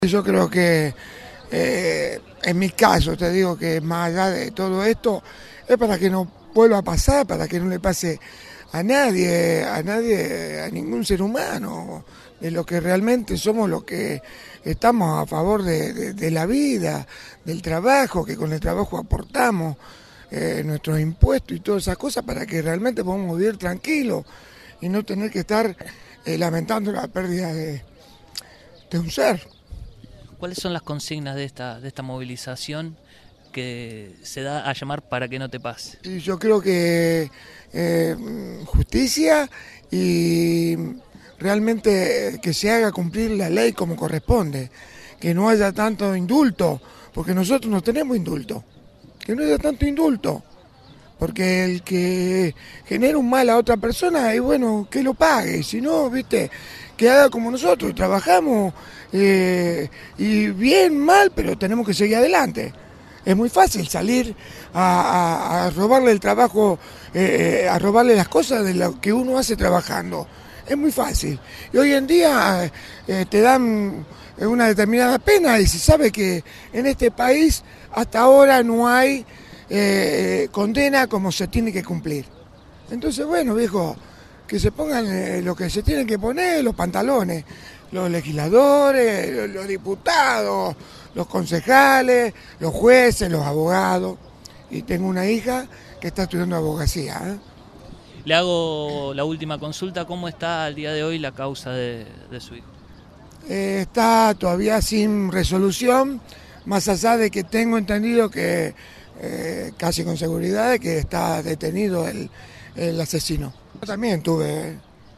Yo creo que en mi caso, te digo que más allá de todo esto, es para que no vuelva a pasar, para que no le pase a nadie, a ningún ser humano, de lo que realmente somos los que estamos a favor de la vida, del trabajo, que con el trabajo aportamos nuestros impuestos y todas esas cosas para que realmente podamos vivir tranquilos y no tener que estar lamentando la pérdida de un ser. ¿Cuáles son las consignas de esta movilización que se da a llamar para que no te pase? Y yo creo que justicia y realmente que se haga cumplir la ley como corresponde, que no haya tanto indulto, porque nosotros no tenemos indulto, que no haya tanto indulto, porque el que genera un mal a otra persona, es bueno, que lo pague, si no, viste, que haga como nosotros, trabajamos y bien, mal, pero tenemos que seguir adelante. Es muy fácil salir a robarle el trabajo, a robarle las cosas de lo que uno hace trabajando. Es muy fácil. Y hoy en día te dan una determinada pena y se sabe que en este país hasta ahora no hay condena como se tiene que cumplir. Entonces, bueno, viejo, que se pongan lo que se tienen que poner, los pantalones, los legisladores, los diputados, los concejales, los jueces, los abogados. Y tengo una hija que está estudiando abogacía. Le hago la última consulta, ¿cómo está al día de hoy la causa de su hijo? Está todavía sin resolución, más allá de que tengo entendido que, casi con seguridad, que está detenido el asesino. Yo también tuve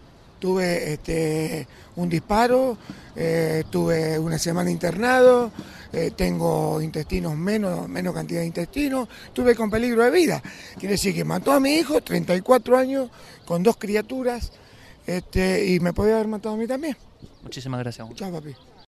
un disparo, tuve una semana internado, tengo intestinos, menos cantidad de intestinos, estuve con peligro de vida. Quiere decir que mató a mi hijo, 34 años, con 2 criaturas, y me podía haber matado a mí también. Muchísimas gracias. Chao, papi.